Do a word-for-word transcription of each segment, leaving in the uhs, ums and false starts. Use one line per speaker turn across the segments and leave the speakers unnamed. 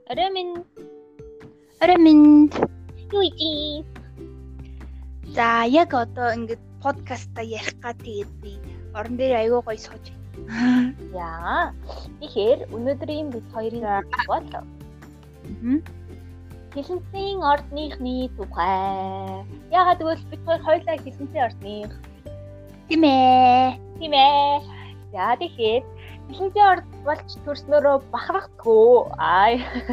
Орой минь.
Орой минь.
Юу ийж?
За яг одоо ингээд подкастаа ярих га тэгээд би орон дээр аягүй гоё сууж байна.
Яа. Тэгэхээр өнөөдрийн бид хоёрын бол хилэнцгийн ордныхны тухай. Яагаад гэвэл бид хоёр хоёулаа хилэнцгийн ордных.
Тийм ээ.
Тийм ээ. За тэгэхээр хилэнцгийн орд болж төрснөөрөө бахархдаггүй. Аа.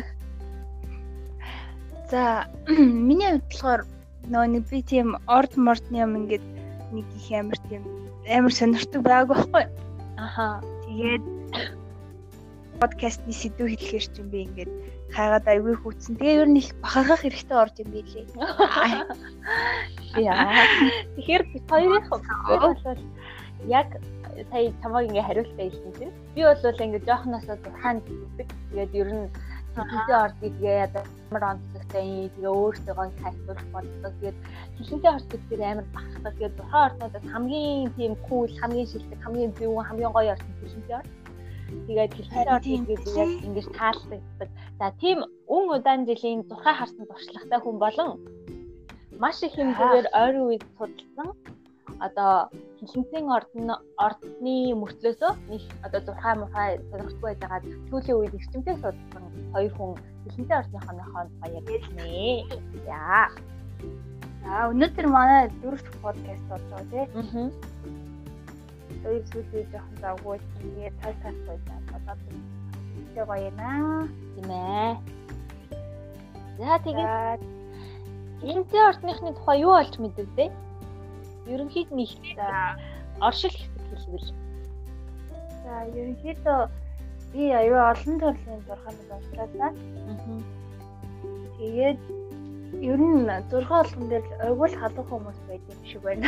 За миний хувьд болохоор нөө нэг би тийм орд мордны юм ингээд нэг их амар тийм амар сонирхдаг байгааг байхгүй.
Аха.
Тэгээд подкастны сэдв хэлэхээр ч юм би ингээд хайгаад аягүй хүүцэн. Тэгээ ер нь их бахархах хэрэгтэй орж юм билээ.
Яа. Тэгэхээр бид хоёрын бол яг сая чамайг ингээ хариултаа хэлсэн чинь би бол ингээ жоохносоо зурхаан гэдэг. Тэгээд ер нь хилэнцгийн ордыг тэгээ ямар онцлогтой тэгээ өөртөөгөө хайрлуулах болдог. Тэгээд хилэнцгийн орд гэдэг амар бахархдаг. Тэгээд зурхаан орднуудаас хамгийн тийм кул, хамгийн шилдэг, хамгийн зөв, хамгийн гоё орд хилэнцгийн орд. Тэгээд хилэнцгийн орд гэдэг яг ингэж таалдаг. За тийм өн удаан жилийн зурхаа харсан туршлагатай хүн болон маш их хэмжээгээр ойрын үед судалсан одоо хилэнцгийн ордны ордны мөртлөөсөө нэг одоо зурхаа мурхаа сонирхтгүй байгаад сүүлийн үед эрчимтэй судалсан хоёр хүн хилэнцгийн ордныхоо баяр хэлнэ. Яа.
За өнөөдөр манай дөрөвт подкаст болж байгаа тийм.
Аа.
Хоёр сүүлийн жоохон завгүй тэгээд цай цай байсан. Одоо тэг гоё наа.
Тийм ээ. За тэгээд хилэнцгийн ордныхны тухай юу болж мэдвэ? Ерөнхийд нь их оршил хэсэг хэлбэл.
За ерөнхийдөө би аюу олон төрлийн зурхаанууд уншлаа.
Аа.
Тэгээд ер нь зурхаан болгон дээр ойгуул халуун хүмүүс байдаг шиг байна.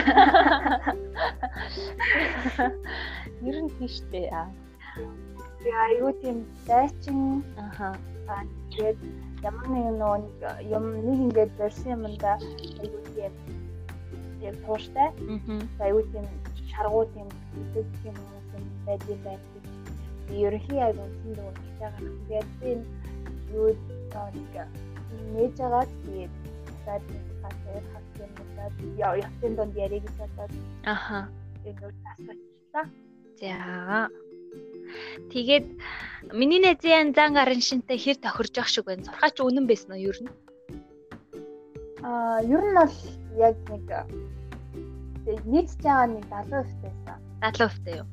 Ер нь тийш дээ.
Би аюу тийм дайчин.
Аха.
Тэгээд ямар нэгэн юм нэг ингээд барьсан юмдаа аюу тийм яг тууштай.
Аа.
Аюу тийм шаргуу тийм зүйл юм юм байдаг байдаг. Би ерөнхий аюу тийм дуу хийж байгаа. Тэгээд тийм юу таах нээж байгаа тэгээд сад хасаа хасаа мэдээд яа яхтэн донд яриг чадаад.
Аха.
Тэгээд асуучлаа.
За. Тэгээд миний найзын зан гарын шинтэй хэр тохирж явах шиг байна. Зурхаач үнэн байсан уу ер нь?
Аа, ер нь бол яг нэг нийт цаага нэг залуу хувьтайсан.
Залуу хувьтай юу?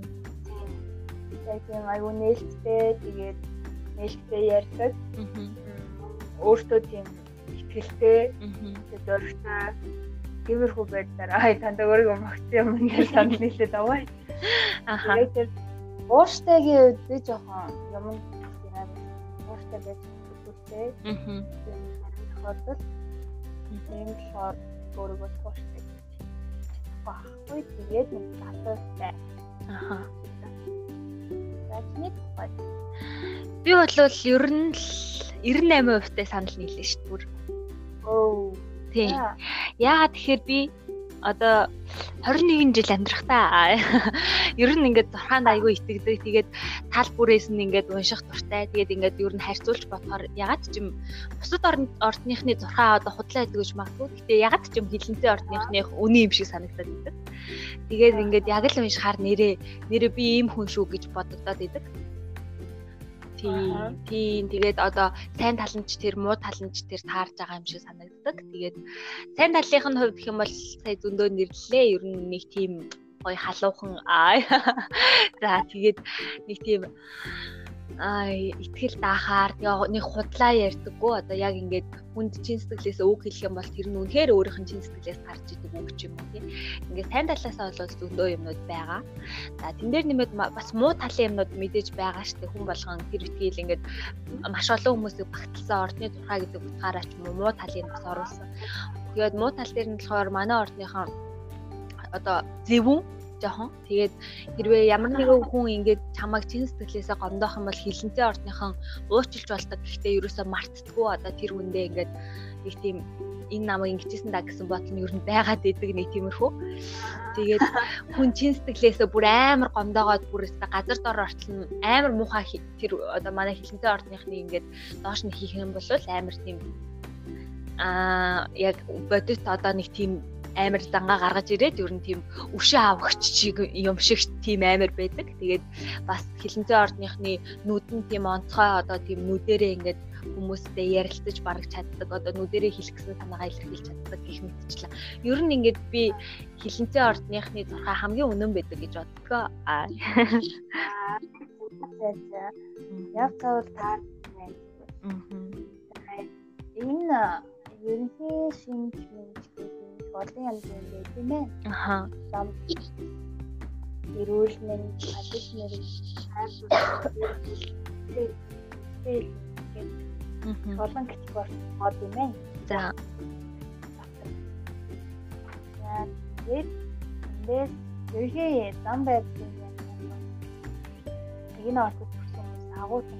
Яг тийм аюу нээлттэй тэгээд нээлттэй ярьдаг.
Аа.
Өөртөө тийм ихтгэлтэй.
Аа.
Зоригтой. Тиймэрхүү байдлаар аа танд өөрийгөө магтсан юм ингээд санал нийлээд аваа.
Аха.
Тэгээд уурштайгийн үед би жоохон юм яа уурштай байж үзүүлээ.
Аа.
Тохиолдол тийм болохоор өөрийгөө тууштай. Баггүй тэгээд нэг залуутай.
Аха.
Зачныг бай.
Би бол ер нь л девяносто восемь хувьтай санал нийлээ шүү дээ.
Оо.
Тийм. Яагаад тэгэхээр би одоо двадцать нэгэн жил амьдрахтаа ер нь ингээд зурхаанд айгүй итгэдэг. Тэгээд тал бүрээс нь ингээд унших дуртай. Тэгээд ингээд ер нь харьцуулж бодохоор ягаад ч юм бусад ордныхны зурхаа одоо худлаа гэдэг гэж магадгүй. Гэтэ ягаад ч юм хилэнцгийн ордныхных үнэн юм шиг санагдаад байдаг. Тэгээд ингээд яг л уншихаар нэрээ нэрээ би ийм хүн шүү гэж бодогдоод байдаг. Тийм. Тийм. Тэгээд одоо сайн таланч тэр, муу таланч тэр таарж байгаа юм шиг санагддаг. Тэгээд сайн талынх нь хувьд гэх юм бол сая зөндөө нэрлэлээ. Ер нь нэг тийм гоё халуухан аа. За тэгээд нэг тийм аа итгэл даахаар нэг худлаа ярьдаггүй. Одоо яг ингээд хүнд чин сэтгэлээс үг хэлэх юм бол тэр нь үнэхээр өөрийнх нь чин сэтгэлээс гарч идэг үг ч юм уу тийм. Ингээд сайн талаасаа бол зөндөө юмнууд байгаа. За тэн дээр нэмээд бас муу талын юмнууд мэдээж байгаа штэ хүн болгон тэр итгэл ингээд маш олон хүмүүсийг багталсан ордны зурхаа гэдэг утгаараа ч юм уу муу талыг бас оруулсан. Тэгээд муу тал дээр нь болохоор манай ордныхон одоо зэвүүн жоохон. Тэгээд хэрвээ ямар нэгэн хүн ингээд чамайг чин сэтгэлээсээ гомдоох юм бол хилэнцгийн ордныхон уучлж болдог. Гэхдээ ерөөсөө мартдаггүй. Одоо тэр хүндээ ингээд нэг тийм энэ намайг ингэжсэн даа гэсэн бодол нь ер нь байгаад идэг нэг тиймэрхүү. Тэгээд хүн чин сэтгэлээсээ бүр амар гомдоогоод бүр өстө газар дор орчлон амар муухай тэр одоо манай хилэнцэн ордныхны ингээд доош нь хийх юм бол амар тийм аа яг бодит одоо нэг тийм амар зангаа гаргаж ирээд ер нь тийм өшөө авахч шиг юм шиг тийм амар байдаг. Тэгээд бас хилэнцэн ордныхны нүдэн тийм онцгой одоо тийм нүдэрээ ингээд хүмүүстэй ярилцаж бараг чаддаг. Одоо нүдэрээ хэлэх гэсэн санаагаа илэрхийлж чаддаг гэх мэтчлээ. Ер нь ингээд би хилэнцэн ордныхны зурхаа хамгийн үнэн байдаг гэж боддгоо. Аа.
Яг цаавал таар байна. Мм. Энэ ерөнхий шинж мэнчтэй олон янзын байдаг тийм ээ.
Аха.
Зам эрүүл мэнд, ажил мэрэг, хайр
Мм.
олон категори бод юм ээ.
За.
Яа, тэгээд эндээс ерөнхий зам байдаг юм. Энэ орчод төрсэн хүмүүс агуулсан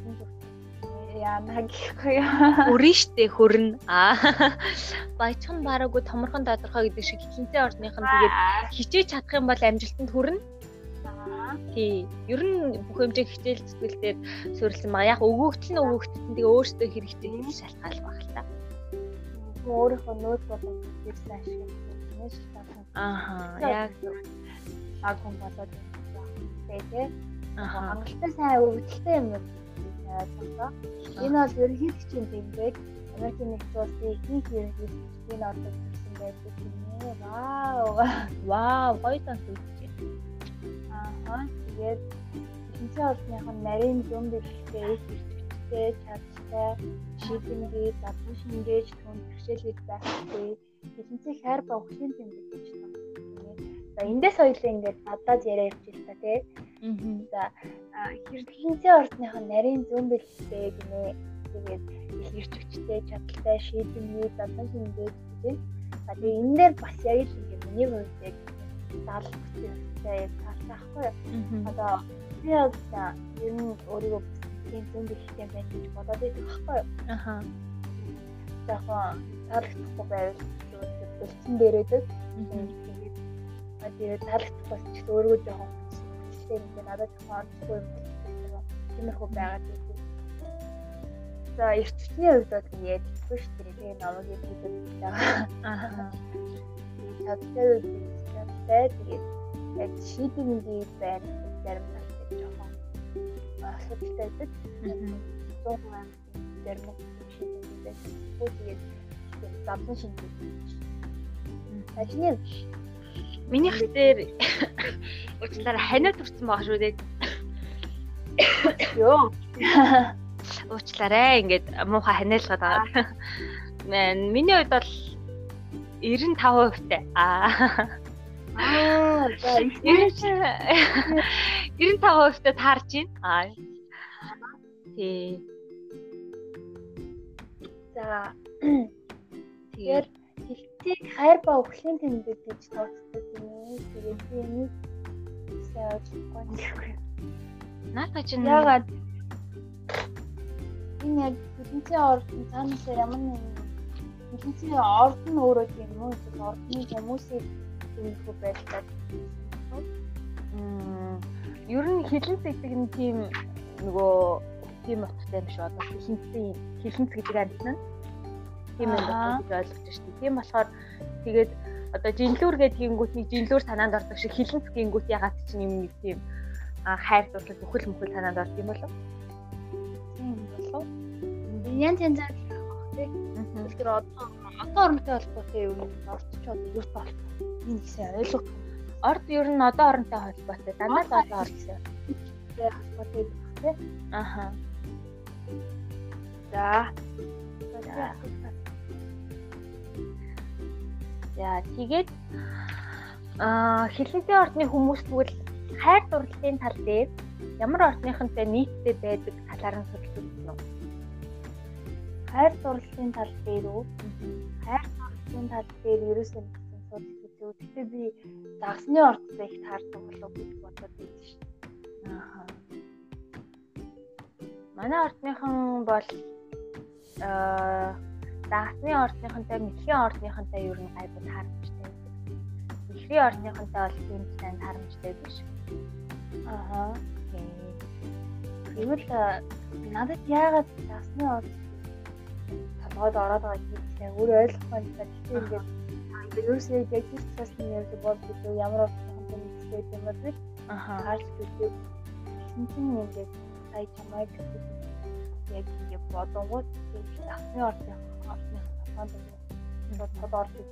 яана гэхгүй яа.
Хүрэн штэ хүрэн. Аа. Баячхан бараагүй томорхон тодорхой гэдэг шиг хилэнцэн ордныхан тэгээд хичээж чадах юм бол амжилтанд хүрнэ.
Аа.
Тий. Ер нь бүх хэмжээ хичээл зүтгэлээр суурилсан байгаа. Яг өвөөгтөл нь өвөөгтөл нь тэгээ өөрсдөө хэрэгтэй шалтгаалж байгаа л та.
Өөрийнхөө нөөц болон хэрэгсэн ашиглах юм шалтгаалсан.
Ааха. Яг
агун болоод байна тий.
Ааха.
Хангалттай сайн өргөдөлтэй юм байна. Энэ бол ерөнхийлөгчийн тэмдэг Америкийн нэгдсэн улсын ихэнх ерөнхийлөгчдийн ордог төрсөн байдаг юм ээ. Вау.
Вау, гоё тань үгүй.
Аа, тэгээд хилэнцэн ордныхан нарийн зүүн бэлтгэлтэй их эрчимтэй, чадтай, шийдэмгий, задлан шингээж түн бэрхшээлүүд байхгүй. Хилэнцэн хайр ба өхлийн тэмдэг гэж байна. За эндээс хоёулаа ингээд надад яриа явуулчих та тий.
Аа.
За хилэнцэн ордныхан нарийн зүүн бэлтгэлтэй гинэ. Тэгээд их эрчимтэй, чадтай, шийдэмгий, задлан шингээж гэж. За тэгээд энэ дээр бас яг л ингээд миний хувьд яг даалгавар бүтээхтэй яг таахгүй. Одоо би яг ер нь өөрийгөө тийм зүүн бэлтгэлтэй байх гэж бодоод байдаг байхгүй.
Аха.
Тэгэхээр таалагдахгүй байвал бэлтэн дээрээдэг. Тэгээд таалагдахгүй ч өөрийгөө жоохон хүчтэй ингээд надад жоохон онцгүй юм байна. Тиймэрхүү байгаад байна. За эрчимчний хувьд бол яаж хэлэхгүй шүү дээ. Тэгээ намайг хэлээд байгаа. Аа. Чадтай чадтай тэгээд яг шийдэмгий байна. Зарим талтай жоохон асуудалтай байдаг. зуун аймаг зарим шийдэмгий байдаг. Тэгээд задлан шинжлэх. Ажны
Миний хэтээр уучлаарай ханиад төрсэн байгаа шүү дээ.
ёо.
Уучлаарай ингээд муухай ханиалгаад байгаа. Миний хувьд бол девяносто пять хувьтай. Аа.
Аа, за
девяносто пять хувьтай таарч байна. Аа. Тий.
За. Тэгэхээр хилтийг хайр ба өхлийн тэмдэг гэж тооцдог юм. Тэгээд би энийг сайн ойлгохгүй нэргүй.
Наата чинь
ягаад энэ яг хилэнцэн ордон цаанаас ямар нэг хилэнцэн ордон өөрөө тийм үү? Ордны хүмүүсийг тиймэрхүү байлгаад.
Мм ер нь хилэнц гэдэг нь тийм нөгөө тийм утгатай юм шиг одоо хилэнцэн хилэнц гэдэг амьтан нь тийм юм байна гэж ойлгож байна шүү дээ. Тийм болохоор тэгээд одоо жинлүүр гэдэг гингүүт нэг жинлүүр санаанд ордог шиг хилэнц гингүүт ягаад ч юм нэг тийм хайр дурлал бүхэл мөхөл санаанд ордог юм болов?
Тийм болов. Ян тэн заа тийм. Тэгэхээр одоо одоо оронтой холбоотой юм орчч одоо юу болох энэ ихсэн ойлгох.
Орд ер нь одоо оронтой холбоотой дандаа л одоо орд гэсэн.
Тэгээ холбоотой тийм.
Аха.
За.
За тэгээд аа хилэнцэн ордны хүмүүс тэгвэл хайр дурлалын тал дээр ямар ордныхантай нийтдээ байдаг талаар нь судалсан уу?
Хайр дурлалын тал дээр үү? Хайр дурлалын тал дээр ерөөсөө гэсэн судалж үзв. Гэхдээ би загсны ордтой их таардаг болов гэж бодоод байсан шүү.
Аа. Манай ордныхан бол аа загсны ордныхантай, мэтхийн ордныхантай ер нь гайгүй таарч байдаг. Ерхий орныхонтой бол тийм сайн харамжтай биш.
Аа. Тэгвэл надад яагаад засны орд толгойд ороод байгаа юм бэ? Өөр ойлгохгүй юм байна. Тэгвэл ингээд ерөөсөө яг тийм засны яг бол гэдэг ямар орныхонтой нэгтэй юм бэ? Аа. Харж гэдэг. Тэгсэн чинь ингээд сая чамайг яг ингээд бодонгууд засны орны орны толгойд толгойд ордог.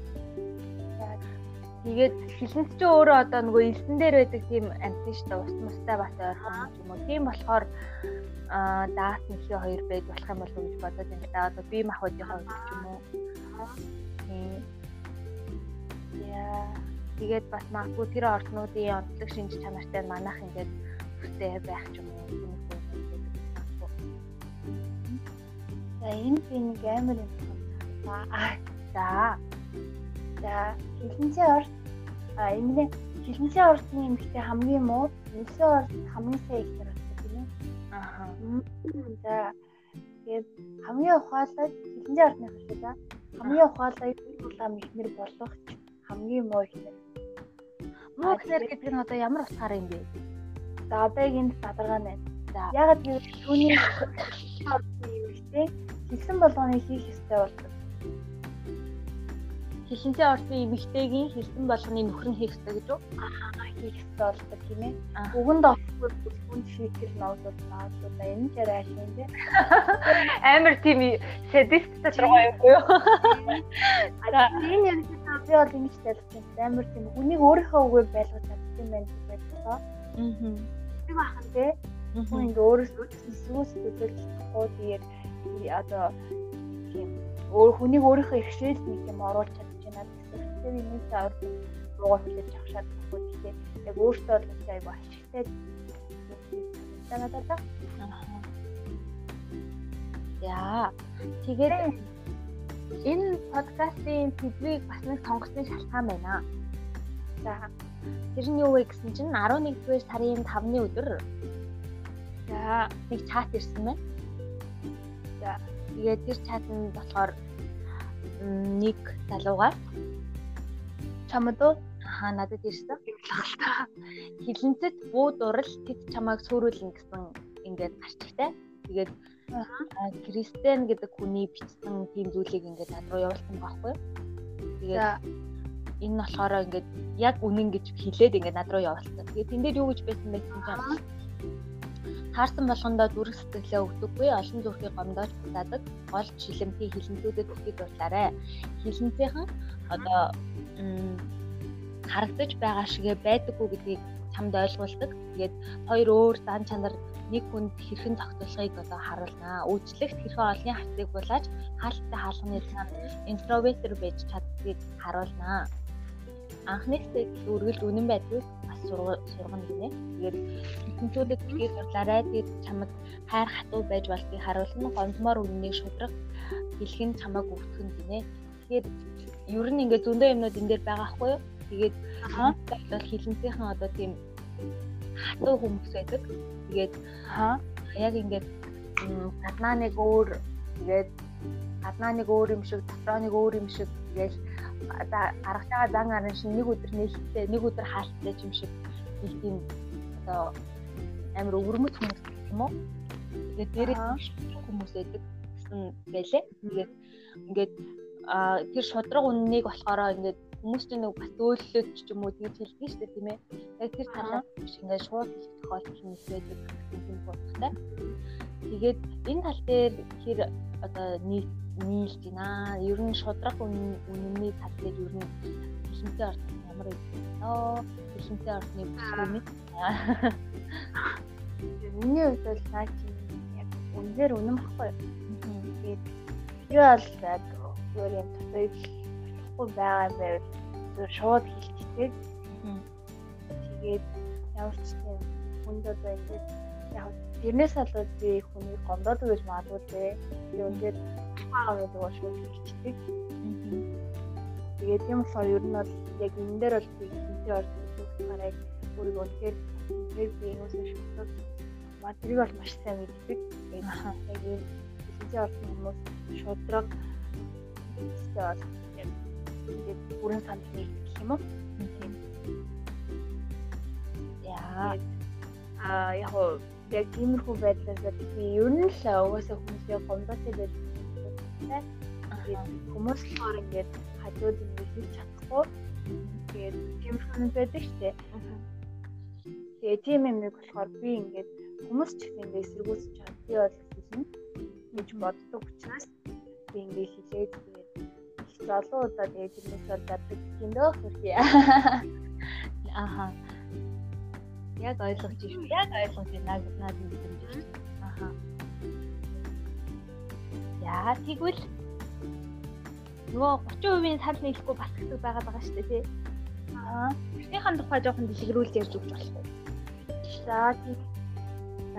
Тэгээд хилэнт ч өөрөө одоо нөгөө элсэн дээр байдаг тийм амьтан шүү дээ. Ус мустай бас ойрхон юм уу. Тийм болохоор аа даас нэхий хоёр байж болох юм болов уу гэж бодоод байна. Да одоо бие махбодын хувьд ч юм уу. Тийм. Яа. Тэгээд бас магадгүй тэр орнуудын онцлог шинж чанартай манайх ингээд төстэй байх ч юм уу. За энэ би нэг амар юм байна. За. За хилэнцээ орд а энэ хилэнцээ ордны эмэгтэй хамгийн муу, нэлсэн орд хамгийн сайн их хэрэгтэй тийм ээ. Аа. За тэгээд хамгийн ухаалаг хилэнцээ ордны хашаа за хамгийн ухаалаг улаан мэхнэр болох хамгийн муу ихнэр. Муу ихнэр гэдэг нь одоо ямар утгаар юм бэ? За одоо энэ бадаргаа байна. За ягаад гэвэл түүний ордны эмэгтэй хилсэн болгоны хийх ёстой болдог. Хилэнцээ ордны эмэгтэйгийн хилсэн болгоны нөхөр нь хийх ёстой гэж үү? Аа, хийх ёстой болдог тийм ээ. Үгэнд охгүй бүлгүнд шийтгэл ноолууд наадууд энэ ч арай ашиг тийм. Амар тийм садист тодорхой юм уу? Аа, энэ юм чи би бол ингэж тайлбарлаж байна. Амар тийм хүнийг өөрийнхөө үгээр байлгаж чаддаг юм байна гэж байна. Аа. Тэг бахан тий. Хүн ингэ өөрөөсөө сүс төлөөлж чадахгүй тэгээд одоо тийм өөр хүнийг өөрийнхөө ихшээл нэг юм оруулж чадчих надад гэсэн юм нэг орд руугаа хүлээж авах шаардлагагүй гэхдээ яг өөртөө л айгүй ашигтай танадаа. Аа. Яа. Тэгээд энэ подкастын сэдвийг бас нэг сонгосны шалтгаан байна. За. Тэр нь юу вэ гэсэн чинь арван нэгдүгээр сарын тавны өдөр. За, нэг чат ирсэн байна. За, тэгээд тэр чатанд болохоор нэг залуугаар чамд аа надад ирсэн. Хилэнцэд буу дурал тэд чамайг сөөрүүлнэ гэсэн ингээд гарчигтай. Тэгээд Кристен гэдэг хүний бичсэн тийм зүйлийг ингээд над руу явуулсан байхгүй юу? Тэгээд энэ нь болохоор ингээд яг үнэн гэж хэлээд ингээд над руу явуулсан. Тэгээд тэн дээр юу гэж байсан бэ гэсэн чинь таарсан болгондоо дүрх сэтгэлээ өгдөггүй олон зүрхийг гомдоож бутаадаг гол шилэмтгий хилэнцүүдэд өгөхөд дурлаарэ. Хилэнцийнхэн одоо харагдаж байгаа шигэ байдаггүй гэдгийг чамд ойлгуулдаг. Тэгээд хоёр өөр дан чанар нэг хүнд хэрхэн тогтоолохыг одоо харуулнаа. Үйлчлэгт хэрхэн олонний хартыг булааж хаалттай хаалганы цаана интровертер байж чаддгийг харуулнаа. Анхныхтэй үргэлж үнэн байдгийг бас сургана гинэ. Тэгээд хилэнцүүдэд өгөхөд дурлаарэ. Тэгээд чамд хайр хатуу байж болтгийг харуулна. Гомдмоор үннийг шудраг хэлэх нь чамайг өвтгөн гинэ. Тэгэхээр ер нь ингээд зөндөө юмнууд энэ дээр байгаа хгүй юу? Тэгээд бол хилэнцийнхэн одоо тийм хатуу хүмүүс байдаг. Тэгээд аа яг ингээд гаднаа нэг өөр тэгээд гаднаа нэг өөр юм шиг дотроо нэг өөр юм шиг тэгээд гаргаж байгаа зан арын шин нэг өдөр нээлттэй нэг өдөр хаалттай юм шиг нэг тийм одоо амар өвөрмөц хүмүүс юм уу? Тэгээд дээрээ хүмүүс байдаг гэсэн байлээ. Тэгээд ингээд а тэр шудраг үннийг болохоор ингээд хүмүүс чинь нэг бас дөөллөд ч юм уу тэгж хэлдэг шүү дээ тийм ээ. Яг тэр талаас биш ингээд шууд тохиолдол нь байдаг юм бодохтой. Тэгээд энэ тал дээр хэр одоо нийт нийлж байна. Ер нь шудраг үнний тал дээр ер нь хилэнцээ орд ямар юм нөө хилэнцээ ордны бүсгүй. Миний хувьд бол наа чи яг үнээр үнэн баггүй. Тэгээд юу аль яг өөр юм тусайг болохгүй байгаа юм байвал зөв шууд хэлчихдэг. Тэгээд ямар ч юм хүнд одоо ингэж яг тэрнээс болоод би хүнийг гомдоод гэж магадгүй дээ. Би үнээр хаа гэдэг шууд хэлчихдэг. Тэгээд юм болохоор ер нь бол яг энэ дээр бол би хинтээ орсон хараа өөрийгөө үнээр үнээр би юусэн шууд материал бол маш сайн мэддэг. Тэгээд яг энэ хинтээ орсон хүмүүс шудраг тэгээд бүрэн санд нэг гэх юм уу.
Яа.
Аа яг уу яг тиймэрхүү байдлаас би ер нь л угаасаа хүмүүсийн гомдоотой байдаг. Тэгээд хүмүүс болохоор ингээд хажууд ингээд хийж чадахгүй. Тэгээд тиймэрхүү юм байдаг штэ. Тэгээд тийм юм болохоор би ингээд хүмүүс ч гэсэн ингээд эсэргүүцэж чад би бол хэлнэ гэж боддог учраас би ингээд хэлээд тэгээд их олон удаа тэгээд тэрнээс бол гаддаг юм дөө хөрхий.
Аха. Яг ойлгож шүү. Яг ойлгож байна надад мэдэрч. Аха. Яа тэгвэл нөгөө thirty percent санал нийлэхгүй бас хэсэг байгаад байгаа шүү дээ тий. Аа. Тэрнийхэн тухай жоохон дэлгэрүүлж ярьж өгч болох уу?
За тийм. За.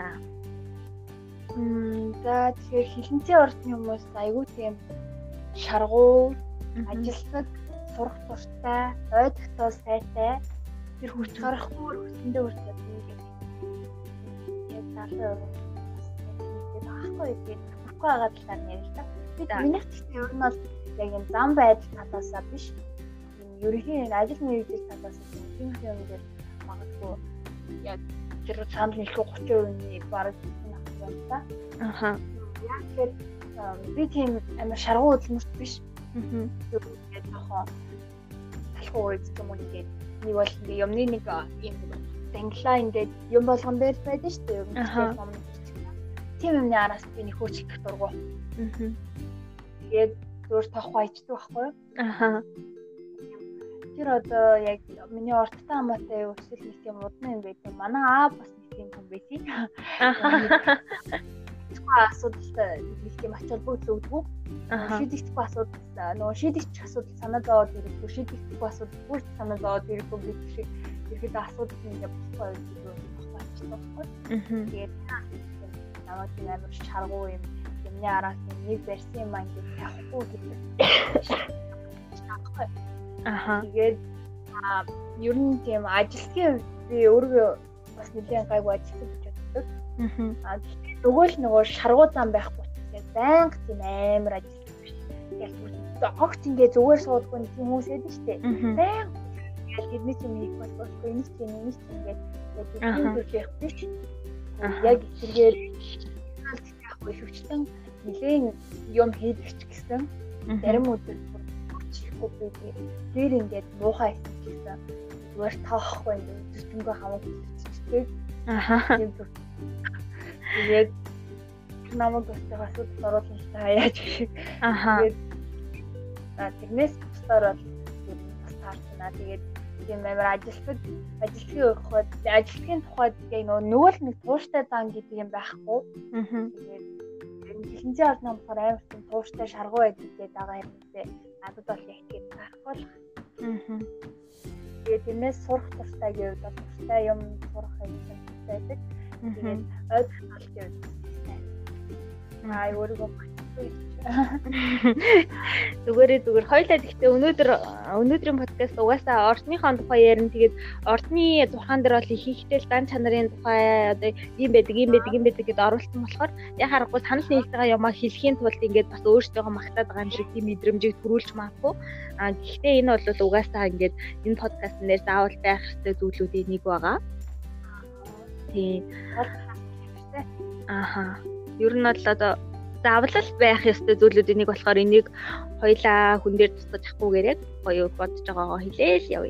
Мм за тэгэхээр хилэнцэн ордны хүмүүс айгүй тийм шаргуу, ажилтнад, сурах туртай, ойдохтой сайтай, тэр хүч гарахгүй хүсэндээ хүртэл ингээд яг талаар тэгээд аахгүй тэгээд хүрхгүй байгаа талаар ярьж та. Би миний хэсэгт ер нь бол яг юм зам байдал талаасаа биш. Юм ерөнхийн ажил мэргэжил талаас тийм юм дээр магадгүй яг тэр санал нийлэх thirty percent-ийг бараг хийх юм та.
Аха.
Яг тэр би тийм амар шаргуу хөдөлмөрт биш. Аа. Тэгээд жоохон талхуу үзэх юм уу гэдэг. Нэг бол ингээ юмны нэг юм данглаа ингээд юм болгон дээр байдаг шүү дээ. Ер нь тийм юмны араас би нэг хөөчлөх дургу. Аа. Тэгээд зөөр тох баяждаг байхгүй юу?
Аха.
Тэр одоо яг миний орттой хамаатай юу эсвэл нэг тийм удаа юм байдаг. Манай аа бас нэг тийм хүн байдаг. Аха. Тэгвэл асуудалтай нэг тийм ачаал бүгд өгдөг. Шийдэгдэхгүй асуудал нөгөө шийдэгдэх асуудал санаа зовоод ирэхгүй шийдэгдэхгүй асуудал бүр санаа зовоод ирэхгүй гэх шиг ихэд асуудал ингээд болохгүй байх болчихдог байхгүй. Тэгээд намайг тийм амар шаргуу юм юмны араас нэг барьсан юм ингээд тавихгүй гэдэг. Аха. Тэгээд аа ер нь тийм ажилтны би өөрөө бас нэлээд гайгүй ажиллаж чаддаг. Аа нөгөө л нөгөө шаргуу зам байхгүй тийм байнга тийм амар ажиллаж биш. Яг огт ингээ зүгээр суудгүй нэг юм хүмүүс байдаг шүү дээ. Байнга яг тэрний чинь нэг бас болохгүй нэг чинь нэг чинь ингээ яг тийм төрөх биш. Яг тэргээр яахгүй хөвчлэн нэлээд юм хийдэг ч гэсэн зарим өдөр чихгүй би тэр ингээд муухай хийх гэсэн зүгээр таахгүй ингээ зүтгэнгөө хамаагүй чичдэг. Аха. Тэгээд намайг өстэй асуудал оруулах та яаж шиг. Аха. Тэгээд тэрнээс бусдаар бол бас таарчна. Тэгээд тийм амар ажилтнууд ажилтны ухаад ажилтны тухайд яг нөгөө л нэг тууштай дан гэдэг юм байхгүй. Аа. Тэгээд хилэнцэн орны болохоор амар тийм тууштай шаргуу байдаг гэдэг байгаа юмтэй надад бол яг тийм байхгүй. Аа. Тэгээд тэрнээс сурах туртай гэвэл бол туртай юм сурах юм байдаг. Тэгээд ойлгох гэвэл аа өөрийгөө
Зүгээрээ зүгээр хоёлаа гэхдээ өнөөдөр өнөөдрийн подкаст угаасаа орчныхон тухай ярина. Тэгээд орчны тухайн дээр бол ихэнхдээ л дан чанарын тухай одоо ийм байдаг, ийм байдаг, ийм байдаг гэдээ оруулсан болохоор яг харахгүй санал нийлж байгаа юмаа хэлхийн тулд ингээд бас өөртөөгөө магтаад байгаа юм шиг тийм мэдрэмжийг төрүүлж магадгүй. Аа гэхдээ энэ бол угаасаа ингээд энэ подкастн дээр заавал байх хэрэгтэй зүйлүүдийн нэг байгаа. Тийм. Аха. Ер нь бол одоо заавал байх ёстой зүйлүүдийн нэг болохоор энийг хоёлаа хүн дээр тусгаж авахгүйгээр яг гоё бодож байгаагаа хэлээл явъя.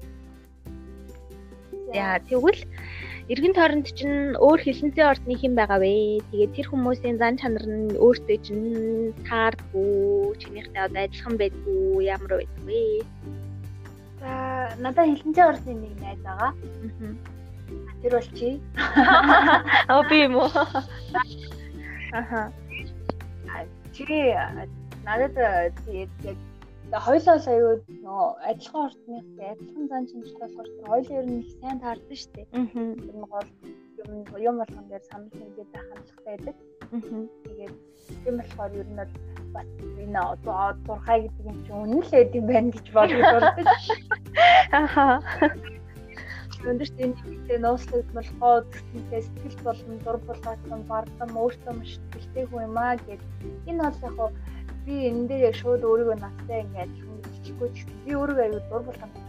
Яа тэгвэл эргэн тойронд чинь өөр хилэнцэн ордны хэн байгаа вэ? Тэгээд тэр хүмүүсийн зан чанар нь өөртөө чинь таардгүй, чинийхтэй одоо адилхан байдгүй ямар байдаг вэ?
За надад хилэнцэн ордны нэг найз байгаа. Аа. Тэр бол чи.
Аа би юм уу?
Аха. Чи надад тэгээд яг хоёлоо аюу нөө адилхан ордныхтэй адилхан зан чанартай болохоор хоёлоо ер нь их сайн таардаг шүү дээ. Аа. Энэ гол юм юм болгон дээр санал нийлээд байх хандлагатай байдаг. Аа. Тэгээд тийм болохоор ер нь бас энэ дурхай гэдэг юм чинь үнэн л эд юм байна гэж бодож байна. Аха. Өндөрт энэ хэмжээ нууцлагдмал хоо зүгтээ сэтгэл болон дур булгаatan бардам өөртөө маш ихтэй хүн юм аа гэд. Энэ бол яг би энэ дээр яг шууд өөрийгөө настай ингээд хэлчихгүй ч би өөрийгөө аюу дур булгаан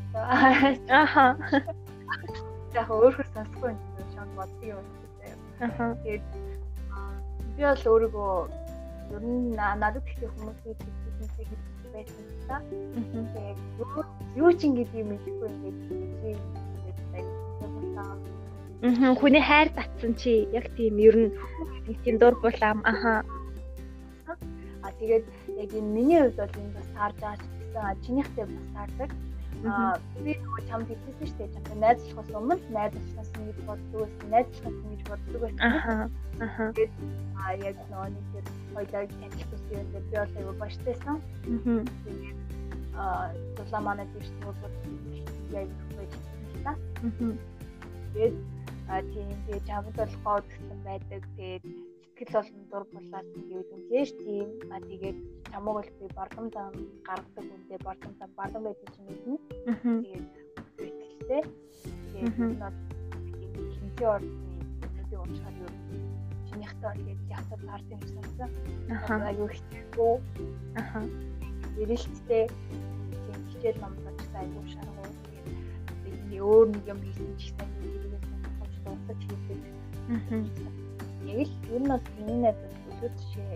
Аха.
Яг өөрөө сонсохгүй юм шанд боддог юм байна.
Аха.
Тэгээд би бол өөрийгөө ер нь надад ихтэй хүмүүсийн хэлхийдэнтэй хэлдэг байсан л та. Тэгээд юу ч ингэ юм мэдэхгүй ингээд чи ингээд байгуулсан.
Мм хүний хайр татсан чи яг тийм ер нь нэг тийм дур булаам. Аха.
А тэгээд яг энэ миний хувьд бол энэ бас таарж байгаа ч гэсэн чинийхтэй бас таардаг. Аа би нөгөө чамд хэлсэн шүү дээ. Чамд найзлахаас өмнө найзлахаас ингэж боддог байсан. Найзлахаас ингэж боддог байсан.
Аха. Аха.
Тэгээд аа яг нөгөө нэг тэр хоёлаа танилцсан юм дээр би бол аягүй баштайсан.
Мм.
Тэгээд аа тулаа манай дэвш нөгөө яг хэлсэн та.
Мм.
Тэгээд аа тийм би чамд бол гоод гэсэн байдаг. Тэгээд сэтгэл болон дур булаасан гэдэг юм лээш тийм. Аа тэгээд чамаг бол би бардамдаа гаргадаг үндэ бардамдаа бардам байдаг чинь мэднэ. Тэгээд үтгэлтэй. Тэгээд над хинтээ орны үтгэлтэй уншихаар юу чинийхтэй бол яг ятад таард юм санагдсан. Аа юу ихтэй.
Аха.
Ирэлттэй тийм хичээл номлож аягүй шаргуу. Тэгээд өөр нэг юм хийсэн ч гэсэн хэрэгээс сонсож дуусаж хийдэг.
Мм.
Яг л юу нас миний найзад өдөр жишээ.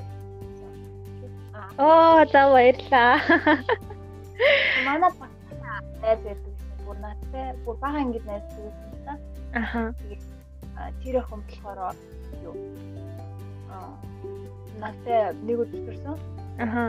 Оо за баярлаа.
Манай багтаа найз байдаг гэсэн бүр наадтай бүр бага ангид найз байсан та.
Аха.
Тэгээд тэр охин болохоор юу аа наадтай нэг өдөр төрсөн.
Аха.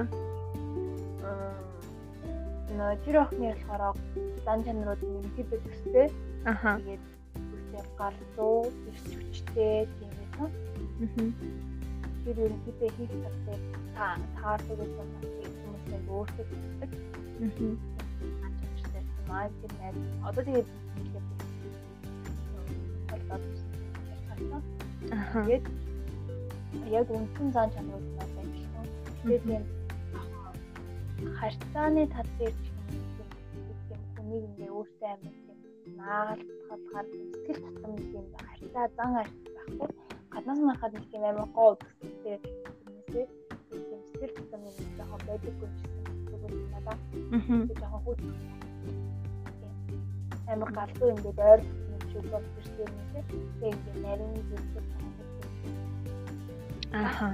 Аа тэр охины болохоор дан чанарууд нэмэгдээд төстэй.
Аха.
Тэгээд үсээ гарлуу, ирч хүчтэй тийм байсан.
Мм.
Тэр ерөнхийдөө хийх хэрэгтэй та таардаг гэсэн хүмүүсээ өөртөө хэлдэг.
Мм.
Маа тэр найз одоо тэгээд хэлээд байна.
Аха.
Тэгээд яг үндсэн зан чанарууд надад ажилласан. Тэгээд юм харьцааны тал дээр ч юм хүнийг ингээ өөртөө амьд юм наагалдахад хар сэтгэл татам юм харьцаа зан харьцаа байхгүй. Гаднаас нь хахад нэг юм амар гоо үзэсгэлтэй хүмүүсээ тийм сэтгэл татам юм жоохон байдаггүй ч гэсэн надад жоохон хүүд амар галзуу ингээд ойр юм шиг болж ирсэн юм тийм ингээд нарийн зүйлс
Аха.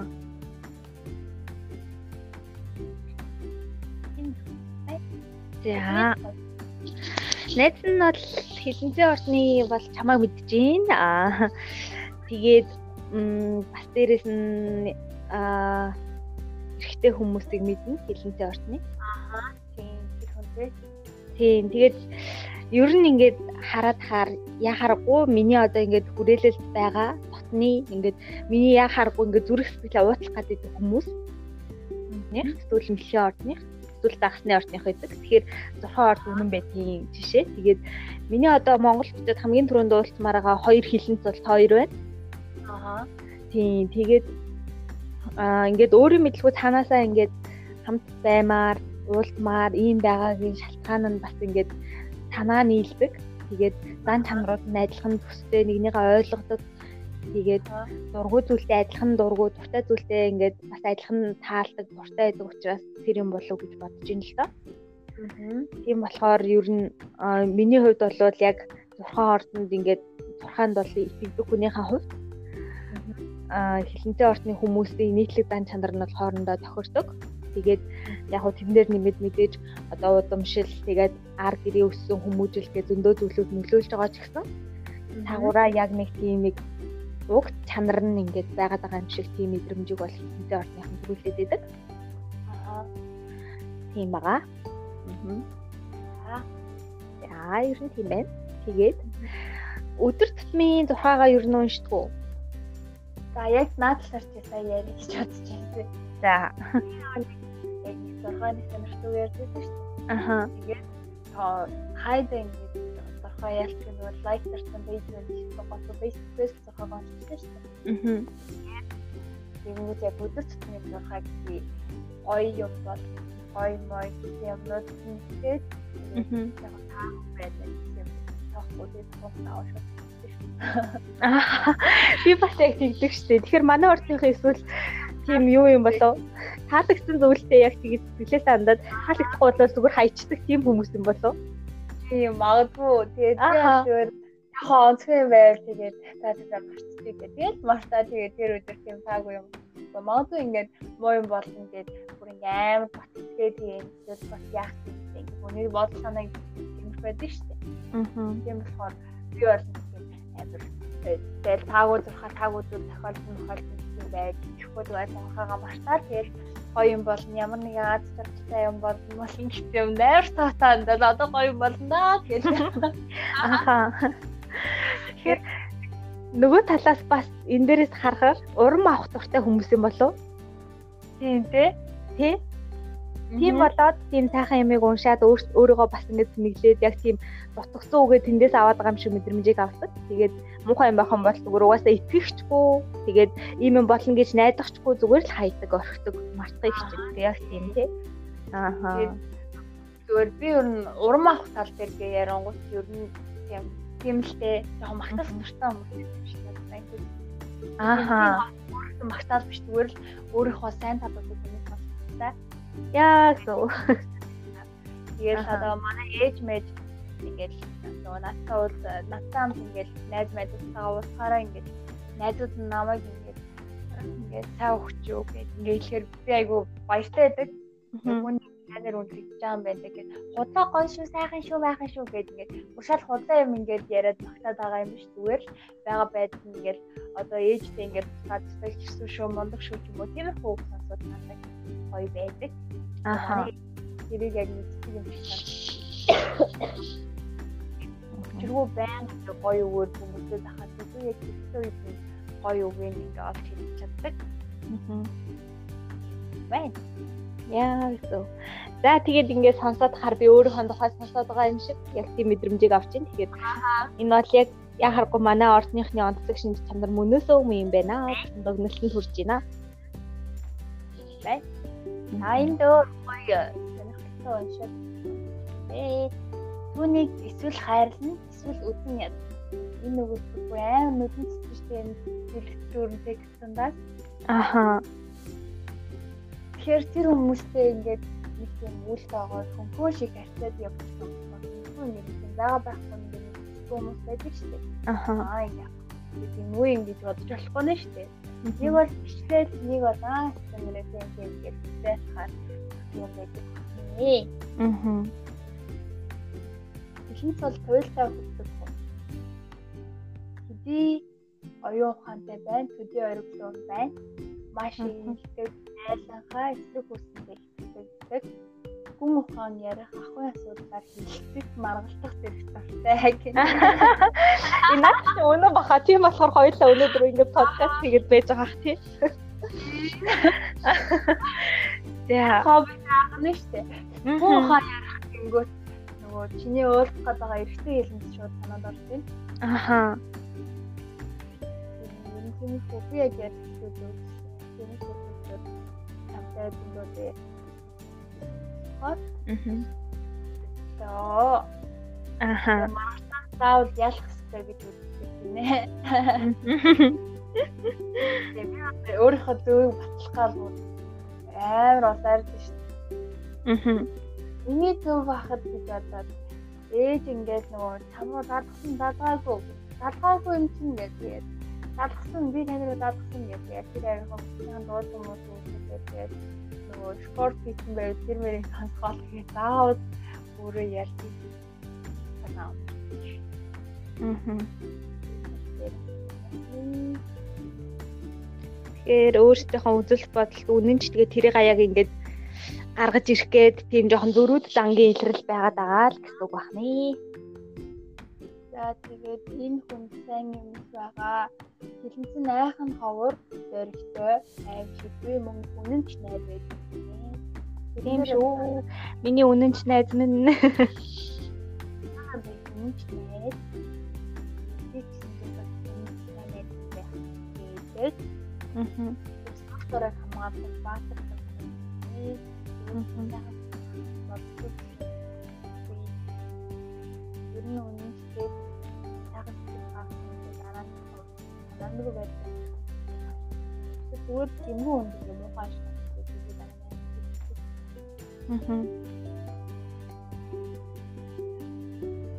За. Найз нь бол хилэнцэн орны бол чамайг мэдэж байна. Аа. Тэгээд бас дээрэс нь аа эрэгтэй хүмүүсийг мэднэ хилэнцэн орны.
Аа. Тийм тэр хүнтэй.
Тийм. Тэгээд ер нь ингээд хараад хаар яа харахгүй миний одоо ингээд хүрээлэлд байгаа дотны ингээд миний яа харахгүй ингээд зүрх сэтгэлээ уутлах гэдэг хүмүүс. Нэг эсвэл мөлийн ордных эсвэл дагсны ордных гэдэг. Тэгэхээр зурхаа орд үнэн байдгийн жишээ. Тэгээд миний одоо Монгол бичээд хамгийн түрүүнд уулзмаар байгаа хоёр хилэнц бол хоёр байна.
Аа.
Тийм. Тэгээд аа ингээд өөрийн мэдлгүй цаанаасаа ингээд хамт баймаар уулзмаар ийм байгаагийн шалтгаан нь бас ингээд танаа нийлдэг. Тэгээд зан чанарууд нь адилхан төстэй нэгнийгээ ойлгодог. Тэгээд дургуй зүйлтэй адилхан дургуй, дуртай зүйлтэй ингээд бас адилхан таалдаг, дуртай байдаг учраас тэр юм болов гэж бодож байна л доо. Аа. Тийм болохоор ер нь миний хувьд бол яг зурхаан ордонд ингээд зурхаанд бол итгэдэг хүнийхээ хувьд аа хилэнцэн ордны хүмүүсийн нийтлэг зан чанар нь бол хоорондоо тохирдог. Тэгээд яг хөө тэрнэр нэмэд мэдээж одоо удамшил тэгээд ар гэрээ өссөн хүмүүжил гэх зөндөө зүйлүүд нөлөөлж байгаа ч гэсэн тагураа яг нэг тийм нэг уг чанар нь ингээд байгаад байгаа юм шиг тийм мэдрэмжийг бол хилэнцэн ордныхан төрүүлээд байдаг. Аа. Тийм бага. Аа. Аа, ер нь тийм байна. Тэгээд өдөр тутмын зурхаагаа ер нь уншдаг уу?
За яг наадлаар чи сая ярих гэж бодож байсан.
За.
Яг зурхааны сонирхдаг ярьдаг шүү дээ.
Аха.
Тэгээд хайд ингээд зурхаа ялчих нь бол лайк тарсан бейсбол гоо бейсбол зурхаа гоочихсан шүү дээ. Аа. Тэгээд яг өдөр тутмын зурхааг би гоё юм бол гоё мой юмнууд хийгээд яг таа байдаг юм. Тахгүй тэгээд тааш.
Аа. Би бас яг тэгдэг шүү дээ. Тэгэхээр манай орчныхын эсвэл тийм юу юм болов? Таалагдсан зүйлтэй яг тэгээд сэтгэлээсээ андаад таалагдахгүй болоо зүгээр хайчдаг тийм хүмүүс юм болов?
Тийм магадгүй тэгээд би
Ахаа.
зүгээр яхаа онцгой юм байвал тэгээд та та марцдаг гэх. Тэгээд мартаа тэгээд тэр өдөр тийм таагүй юм. Магадгүй ингээд муу юм болно гэдэг бүр ингээд амар батцгээ тэгээд тэгээд бас яах юм бэ? Ингээд өнөө бодол санаа юм байдаг шүү дээ.
Аа.
Тийм болохоор би бол амар тэгэл таагүй зурхаа таагүй зүйл тохиолдсон тохиолдсон байж ихгүй тэгээд анхаагаа мартаа тэгээд гоё юм болно ямар нэг аз жаргалтай юм болно болно гэдэг юм найр таатаанд л одоо гоё юм болно даа гэж.
Ахаа. Тэгэхээр нөгөө талаас бас энэ дээрээс харахаар урам авах дуртай хүмүүс юм болов?
Тийм тий.
Тий? Тийм болоод тийм сайхан ямиг уншаад өөрийгөө бас ингэж нэглээд яг тийм дутгсан үгээ тэндээс аваад байгаа юм шиг мэдрэмжийг авдаг. Тэгээд муухай юм байх юм бол зүгээр угаасаа итгэвчгүй. Тэгээд ийм юм болно гэж найдахчгүй зүгээр л хайдаг, орхидог, мартахыг хичээдэг. Яг тийм тий. Ааха.
Зүгээр би ер нь урам авах тал дээр гээ ярангуут ер нь тийм тийм л дээ. Яг магтаал дуртай хүмүүс юм шиг байна.
Ааха.
Магтаал биш зүгээр л өөрийнхөө сайн талуудыг хүмүүс сонсдог.
Яг зөв.
Тэгээд одоо манай ээж мэж ингээд нөгөө надтай бол надтай хамт ингээд найз найзтайгаа уулзахаараа ингээд найзууд нь намайг ингээд ингээд цаа өгчөө гэж ингээд хэлэхээр би айгу баяртай байдаг. Үүний танаар үнэлж байгаа юм байна гэх. Худлаа гон шүү, сайхан шүү, байхан шүү гэж ингээд уршаал худлаа юм ингээд яриад багтаад байгаа юм биш зүгээр л байгаа байдал нь ингээд одоо ээжтэй ингээд цаацтай гэсэн шүү, мондог шүү ч юм уу тиймэрхүү асуудал надад гоё байдаг.
Аха.
Тэрийг яг мэддэг юм шиг байна. Тэргүү байн гоё өгөр хүмүүсээ дахад үгүй яг тэр үед гоё үгийг ингээд олж хэлж чаддаг.
Аа.
Байн.
Яа зөв. За тэгээд ингээд сонсоод хахаар би өөрийнхөө тухай сонсоод байгаа юм шиг яг тийм мэдрэмжийг авч байна. Тэгэхээр энэ бол яг яа харахгүй манай ордныхны онцлог шинж чанар мөнөөсөө юм юм байна. Дүгнэлтэнд хүрж байна. Бай. А энэ дөр гоё сонирхолтой уншаад. Ээ түүнийг эсвэл хайрлна, эсвэл үдэн яд. Энэ үгс бүр амар нүдэн цэцэртэй юм дэлгэцрүүрэн текстэн даа. Аха. Тэгэхээр тэр хүмүүстэй ингээд нэг юм үйл байгаа хөнгөө шиг харьцаад явчихсан юм. Түүнийг юм байгаа байхгүй нэг хүмүүс байдаг шүү дээ. Аха. Аа яа. Тийм үү ингэж бодож болохгүй нэ шүү дээ. Нэг бол бичлэл, нэг бол аа стандартын юм гэж байхаар юм байдаг. Ээ. Аха. Хинт бол туйлтай хөдөлгөв. Төдий оюун ухаантай байна, төдий оригдлон байна. Маш ихтэй айланхаа эсрэг хүснтэй ихтэй. Гүн ухаан ярих, ахуйн асуудлаар хилдэг, маргалдах зэрэг тартай гэх. Энэ ч өнөө баха тийм болохоор хоёулаа өнөөдөр ингээд подкаст хийгээд байж байгаа х тий. За. Хобби таахна штэ. Гүн ухаан ярих гингөт нөгөө чиний уулзах гэдэг байгаа эргэтэй хэлэнд шууд санаад орж байна. Аха. Энэ хобби яг ярьдаг үү? Энэ хобби тамтай дүндээ. Аа. За. Аха. Заавал ялах хэрэгтэй гэж үздэг нэ. Тэгээд өөрийнхөө зөвийг батлах гал амар усаард шүү дээ. Аха. Миний зөв байхад гэж бодоод ээж ингээд нөгөө чамуу даадсан даадгаагүй даадгаагүй юм чинь гэдэг. Даадгсан би таныг даадгсан гэдэг. Тэр арихаа бүхэн дуулсан хүмүүс үүсгээд нөгөө спорт хийсэн байв тэр мэрийг сонсгоол тэгээд заавал өөрөө ялчих санаа. Мм. Тэгэхээр өөрсдийнхөө үзэл бодолд үнэн ч тэгээ тэрийг аяг ингээд гаргаж ирэх гээд тийм жоохон зөрүүд зангийн илрэл байгаад байгаа л гэсэн үг байна. За тэгээд энэ хүн сайн юм байгаа. Хилэнцэн айхан ховор зоригтой аимшиггүй мөн үнэн ч найз байдаг. Тийм шүү. Миний үнэн ч найз минь. Аа би үнэн ч найз. Тэгээд мм. Структурыг хамгаалах баатар юм. Мм. Ер нь үнэн ч тагс дараа нэг байдаг. Тэгвэл юм уу юм уу хааш гэдэг байна. Мм.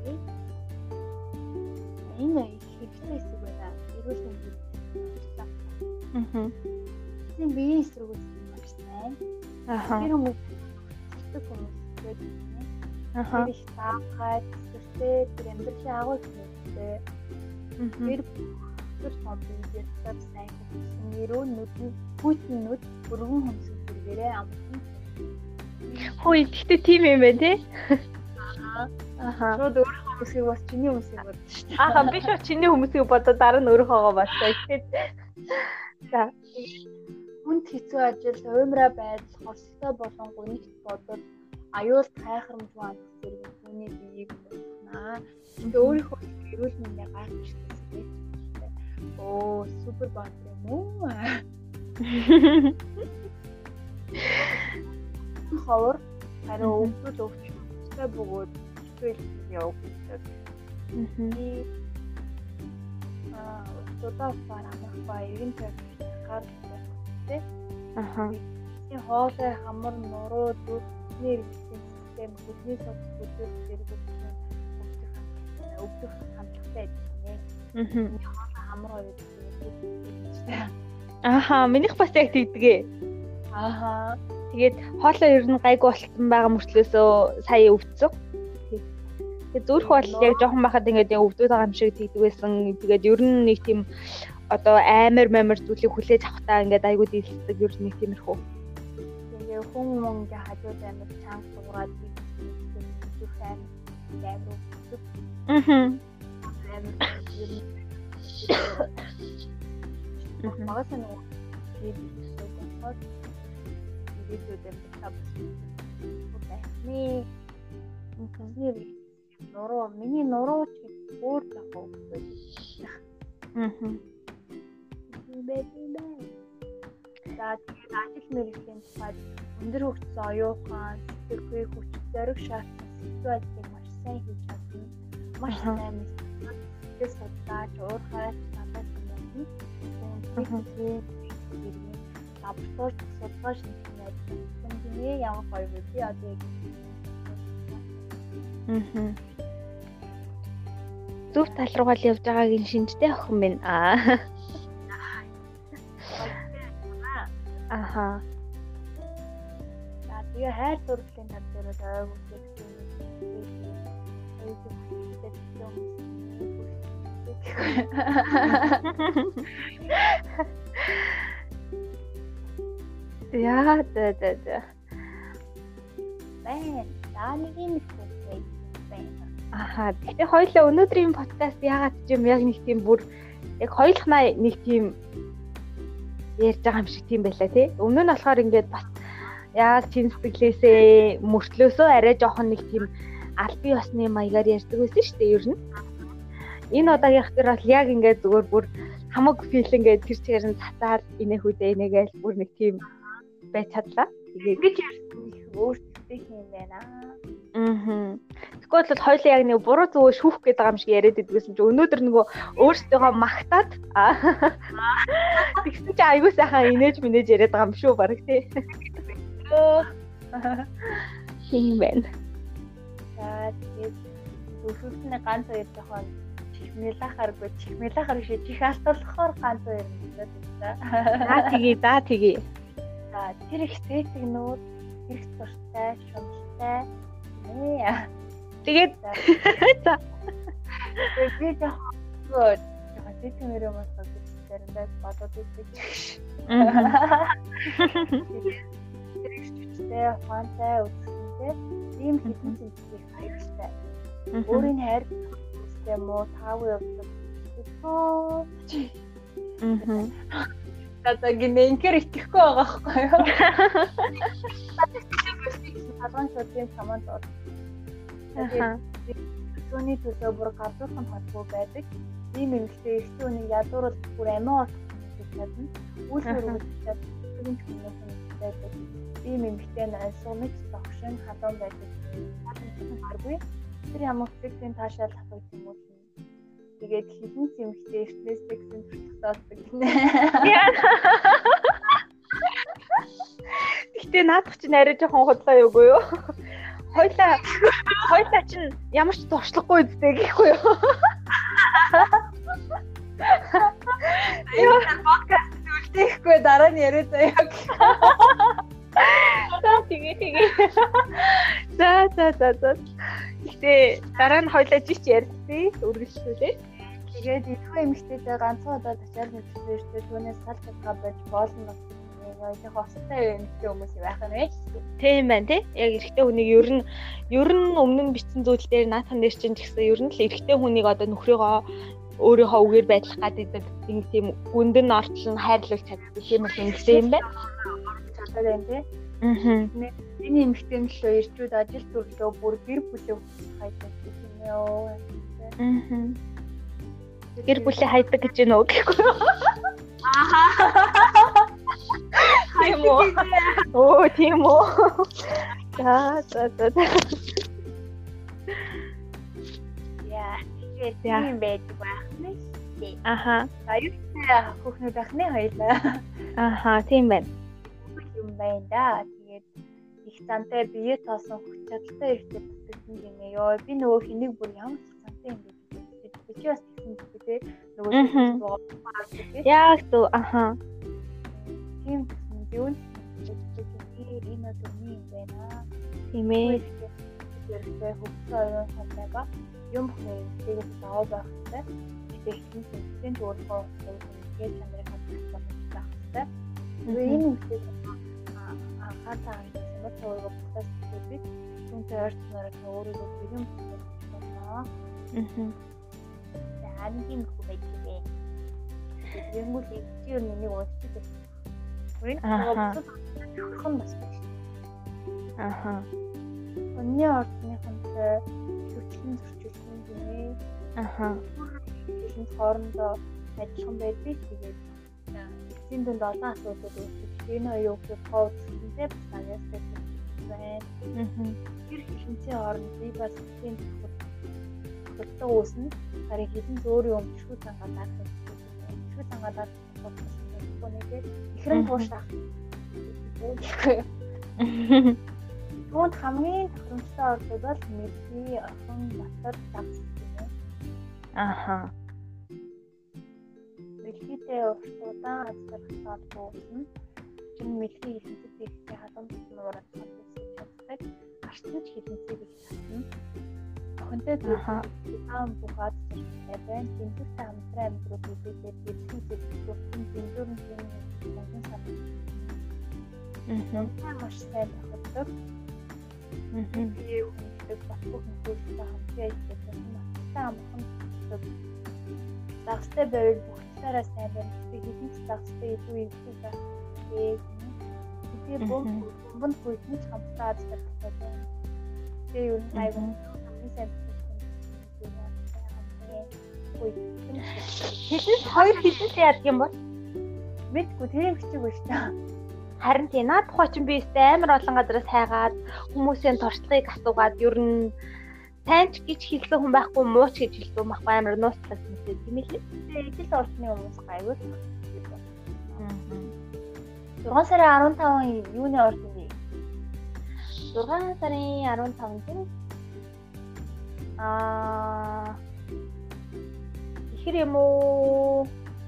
энэ хэрэгтэй хэсэг байна. Эрүүл мэндийн ажлаа.
Аа.
Тийм биеийн эсрэг үүсгэх маш сайн.
Аха.
Тэр хүмүүс хэвчдэг хүмүүс гэдэг юм.
Аха.
Тэр их таахад тэртэй тэр амьдралын агуу хүмүүстэй. Тэр тэр компьютер дээр сайн гэсэн нэрөө нүдний Путинууд өргөн хөмсөг зэрэгээрээ амтсан.
Хөөе гэхдээ тийм юм байна тий.
Аха. Шууд өөр хүмүүсийг бас чиний хүмүүсийг бодсон шүү дээ.
Аха би шууд чиний хүмүүсийг бодоод дараа нь өөрийнхөөгоо бодсон. Тэгээд за
хүнд хэцүү ажил, уймраа байдал, хорсолтой болон гонигт бодод аюул хайхрамж ван зэрэг хүний биеийг боднаа. Тэгээд өөрийнхөө эрүүл мэндийн гайхамшигтай. Оо, супер баатар юм уу? Ховор харин өвдөл өвчтэй бөгөөд хэлбэл явагддаг. Аа, тотал парамах баярын төр гардаг.
Аха.
Тийм хоолой хамар нуруу дүрсний хэрэгслийн систем бүхний цогц бүдүүр зэрэг өвдөх хандлагатай байдаг.
Аа.
Хамар хоёр
Аха, минийх бас яг тэгдэгэ.
Аха.
Тэгээд хоолой ер нь гайгүй болтон байгаа мөртлөөсөө сая өвдсөн. Тэгээд зүрх бол яг жоохон байхад ингээд өвдөд байгаа юм шиг тэгдэг байсан. Тэгээд ер нь нэг тийм одоо аймар мамар зүйлийг хүлээж авахтаа ингээд айгүй дийлдэг ер нь нэг тиймэрхүү.
Тэгээд хүн мөнгө хажууд амар чанга дуурайд зүрх амар амар өвдөв.
Мм.
Магаас нь тийм болохоор видеодэр тавьсан. Үгүй. Үнэхээр нуруу миний нуруу ч өөр тахав гэдэг.
Аа.
Бэбэ. За тэгээд ажил мэргэжлийн тухайд өндөр хөгжсөн оюухан, сэтгэлгүй хүч зориг шаардсан сэтгэл ажлыг маш сайн хийж чадна. Маш сайн мэдээ судлаач, уурхай надад юм. Тэгээд лаборатори судалгаа шинжилгээ хийсэн. Тэний ямар гоё вэ? Би одоо
Мм. Зөв тал руугаа л явж байгаагийн шинжтэй охин байна. Аа. Аха.
За тэгээ хайр дурлалын тал дээр л ойг үзсэн.
Яа да да да.
Бэн, даангийн мэдээ байна.
Аха. Гэхдээ хоёулаа өнөөдрийн подкаст яагаад ч юм яг нэг тийм бүр яг хоёулахнаа нэг тийм ярьж байгаа юм шиг тийм байлаа тий. Өмнө нь болохоор ингээд бас яг чин сэтгэлээсээ мөртлөөсөө арай жоохон нэг тийм албан ёсны маягаар ярьдаг байсан шүү дээ ер нь. Энэ удаагийнх дээр бол яг ингээд зүгээр бүр хамаг филингээ тэр чигээр нь цацаад инээх үдэ инээгээл бүр нэг тийм байж чадлаа. Тэгээд
ингэж ярьсан өөртөө юм байна.
Аа. Тэгвэл бол хоёулаа яг нэг буруу зүгөө шүүх гээд байгаа юм шиг яриад идэгсэн чи өнөөдөр нөгөө өөртөөгөө магтаад тэгсэн чи аягүй сайхан инээж минээж яриад байгаа юм шүү баг тий. Тийм байна.
За тэгээд өсөлтний ганц хоёр жоохон чихмэлахааргүй чихмэлахаар биш чих алтуулахаар ганц хоёр юм байна.
За тгий за тгий.
За тэр их сэтг нүүд их туртай шумтай нэ. Тэгээд
за
би жоохон жоохон сэтг мөрөө мас заримдаа бодоод үздэг. Аа. Тэр их чичтэй фантай үзсэнтэй ийм хэдэн зүйлийг аюултай. Өөрийн хайр үстэй муу таавын явдлыг тоо.
Мм.
Тата гинэнкэр итгэхгүй байгаа байхгүй юу? Талан шотын саманд ор.
Аха.
Түүний төлөө бүр гадуухан холбоо байдаг. Ийм эмэгтэй эртний үнийг ядууруулах бүр амиа олох чадна. Үйл хэрэглэлтэй төрийн хүмүүст байдаг. Ийм эмэгтэй нь сумч зогшин халуун байдаг. Харгүй. Тэр ямар фиксийн таашаал авах юм уу? Тэгээд хитэн цэмхтэй эртнээс тэгсэн турталдаг гинэ.
Гэхдээ наадах чинь арай жоохон худлаа юугүй юу? Хойлоо хойлоо чинь ямар ч туршлагагүй үстэй гэхгүй юу? Аюу подкаст үлдээхгүй дараа нь яриа заяа. За тэгээ тэгээ. За за за за. Гэтэ дараа нь хоёлаа жич ярьсан үргэлжлүүлээ.
Тэгээд ихэнх эмэгтэйтэй ганцхан удаа тачаал мэдсэн шүү. Түүнээс салж чадгаа байж болно. Яг хостой эмэгтэй хүмүүс байх юм ээ.
Тийм байна тий. Яг эрэгтэй хүнийг ер нь ер нь өмнө нь бичсэн зүйл дээр наатхан дээр чинь гэсэн ер нь л эрэгтэй хүнийг одоо нөхрийгөө өөрийнхөө үгээр байдлах гэдэг нэг тийм гүндэн орчлон хайрлуулж чаддаг тийм их эмэгтэй юм байна.
Чаддаг юм тий.
Аа.
Миний эмэгтэй нь л ирчүүд ажил төрлөө бүр гэр бүлээ хайдаг юм ёо.
Аа. Гэр бүлээ хайдаг гэж нөө гэхгүй. Аха. Тийм үү? Оо, тийм үү? За, за, за.
Яа, тийм байдаг байна.
Аха.
Аюултай хүүхнүүд ахны хоёлаа.
Аха, тийм байна.
Юм байна да. Тэгээд их зантай бие тоосон хүч чадалтай ихтэй бүтсэн юм ёо. Би нөгөө хэнийг бүр ямар ч зантай юм бэ? Чи бас тийм үү? Нөгөө
яг тоо аха.
Тийм юм энэ өдрийн юм байна.
Тийм ээ.
Тэрхүү хөвцөө юм хатаага юм хэмээх таа байх хэрэгтэй. Техник систем өөрөөр хэлбэл чанарыг хадгалах хэрэгтэй. Энэ үсэг хатаа андсан мөтөөр процесс хийдэг. Түүнтэй ойртноор өөрийгөө бэлэн болгох байна. Аа. Ангийн хөвөйтэй. Тэнгүүл чи юу нэг уусдаг.
Аха.
Хон бас биш.
Аха.
Өнний ордныхантай хүчлэн зөрчилсөн гинэ.
Аха.
Энэ хоорондоо адилхан байдаг. Тэгээд эцсийн дүнд олон асуудал үүсэж энэ хоёр хүүхэд хооцсонтэй багаас байна.
Аха.
Тэр хинцээ хооронд би бас тийм хөтөө үүснэ. Харин хэдэн зөөрийн өмч шүү цангаалаад шүү цангаалаад нэг ихрэн туушаа. Түүнд хамгийн тохиромжтой ордод бол Мэлхий Орхон Батар тагс гэнэ.
Аха.
Мэлхийтэй удаан азлах тааруулсан. Чин Мэлхий хэлцэг ихтэй халамж нуурах чаддаг. Гарцсан ч хэлцэг их татна. Охинтой таам бугаад зэрэгтэй байна. Тэмцэлтэй хамтран амьдрал үүсгээд дэлхийн зэрэгтийн зэмдүүрэн тийм нэгэн сар. Мм. Маш сайн багтдаг. Мм. Би үүнийг бас бүх зүйлтэй хамтдаа ажилласан юм. Таамхан дагстай байвал бүгдээрээ сайн байна. Би хэдэн ч дагстай илүү илүү байх. Тэгээд бүгд бүгд бүгд хамтдаа ажиллах байна. Тэгээ юу нэг
Хэдэн хоёр хэдэн яадаг юм бол
мэдгүй тийм хичээг биш та.
Харин тийм наад тухай чинь би өстэй амар олон газараас хайгаад хүмүүсийн туршлагыг асуугаад ер нь сайн ч гэж хэлсэн хүн байхгүй муу ч гэж хэлсэн хүн байхгүй амар нууцлах юмтэй тийм ээ.
Тэгээ ижил орчны хүмүүс гайгүй. зургаан сарын арван таван юуны орд юм бэ?
зургаан сарын арван таван тийм аа ихэр юм уу?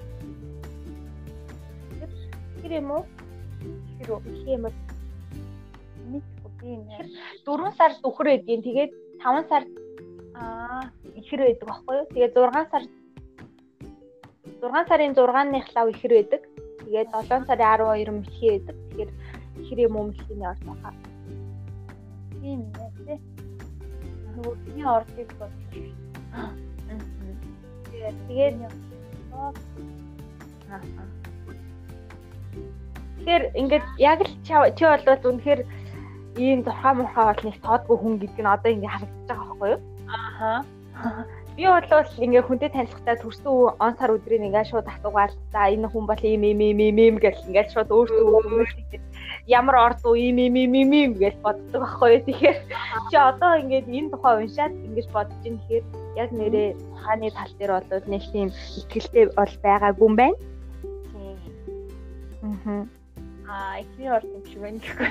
Ихэр юм уу? Ихэр юм уу?
Мэдгүй би нэр
дөрвөн сард өхөр байдгийн. Тэгээд таван сард аа ихэр байдаг байхгүй юу? Тэгээд зургаан сар зургаан сарын зургааныхлаа ихэр байдаг. Тэгээд долоон сарын арван хоёр мэлхий байдаг. Тэгэхээр ихэр юм уу мэлхийний орд байгаа.
Тийм нэ. Хөөний ордыг бодлоо. Аа. Тэгээд аа.
Тэгэхээр ингээд яг л чи болвол үнэхээр ийм зурхаа мурхаа бол нэг тоодгүй хүн гэдэг нь одоо ингээд харагдаж байгаа байхгүй юу?
Ааха.
Би болвол ингээд хүнтэй танилцахтаа төрсөн он сар өдрийн ингээд шууд асуугаал за энэ хүн бол ийм ийм ийм ийм гэж ингээд шууд өөртөө ямар орд уу ийм ийм ийм ийм гэж боддог байхгүй юу? Тэгэхээр чи одоо ингээд энэ тухай уншаад ингэж бодож ин тэгэхээр яг нэрээ хааны тал дээр бол нэг тийм ихтэй бол байгаагүй юм байна.
Тийм. Аа, ихний орд юм шиг байна гэхгүй.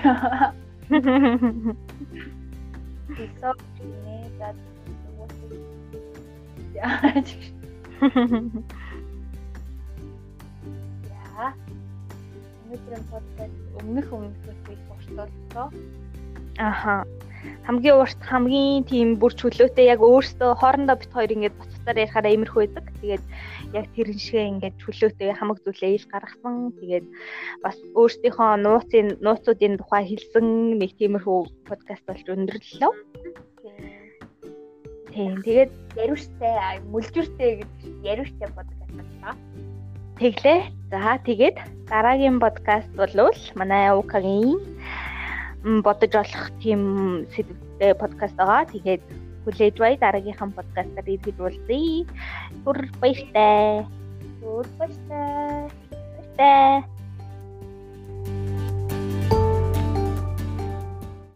Бисоо нэ дат яа. Яа. Өнөөдрийн подкаст өмнөх өмнөхөөс уртолцоо.
Аха. Хамгийн урт хамгийн тийм бүр чөлөөтэй яг өөртөө хоорондоо бит хоёр ингээд буцалтаар ярихаараа иймэрхүү байдаг. Тэгээд яг тэрэн шиг ингээд чөлөөтэй хамаг зүйлээ ил гаргасан. Тэгээд бас өөрсдийнхөө нууцын нууцуудын тухай хэлсэн нэг тиймэрхүү подкаст болж өндөрлөлөө. Тийм. Тэгээд
яриуштай, мүлжүртэй гэж яриуштай подкаст боллоо.
Тэглээ. За тэгээд дараагийн подкаст бол манай Укагийн бодож олох тийм сэдвтэй подкаст байгаа. Тэгээд хүлээж бай дараагийнхаа подкастаар иргэж уулзъя. Түр баяртай.
Түр баяртай.
Баяртай.